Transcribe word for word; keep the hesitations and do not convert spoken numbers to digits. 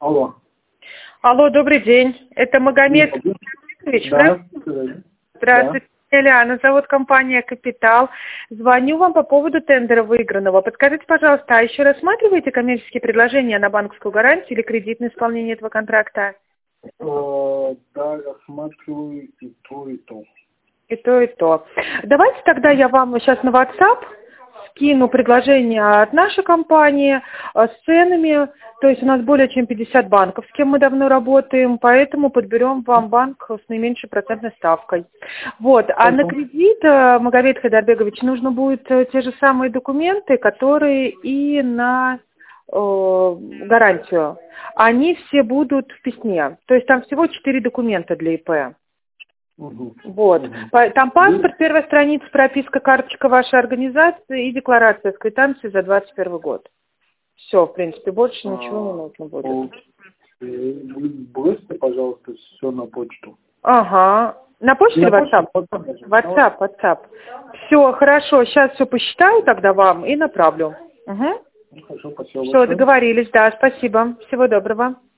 Алло. Алло, добрый день. Это Магомед Ильич, Да. да? Здравствуйте, Да. Лиана. Зовут компания «Капитал». Звоню вам по поводу тендера выигранного. Подскажите, пожалуйста, а еще рассматриваете коммерческие предложения на банковскую гарантию или кредит на исполнение этого контракта? Э, Да, рассматриваю и то, и то. И то, и то. Давайте тогда я вам сейчас на WhatsApp скину предложение от нашей компании э, с ценами. То есть у нас более чем пятьдесят банков, с кем мы давно работаем, поэтому подберем вам банк с наименьшей процентной ставкой. Вот. А на кредит, э, Магомед Хайдарбегович, нужно будет э, те же самые документы, которые и на э, гарантию. Они все будут в письме. То есть там всего четыре документа для ИП. Угу. Вот. Угу. Там паспорт, первая страница, прописка, карточка вашей организации и декларация с квитанцией за двадцать первый год. Все, в принципе, больше ничего не нужно будет. Вы бросьте, пожалуйста, все на почту. Ага. На почту или WhatsApp? WhatsApp, WhatsApp. Все, хорошо. Сейчас все посчитаю тогда вам и направлю. Угу. Хорошо, спасибо. Все, договорились, да, спасибо. Всего доброго.